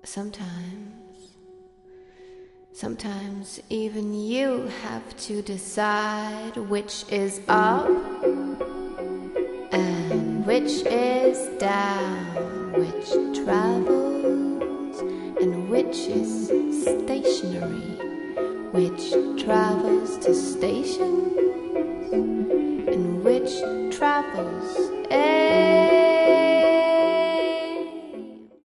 Sometimes even you have to decide which is up and which is down, which travels and which is stationary, which travels to stations and which travels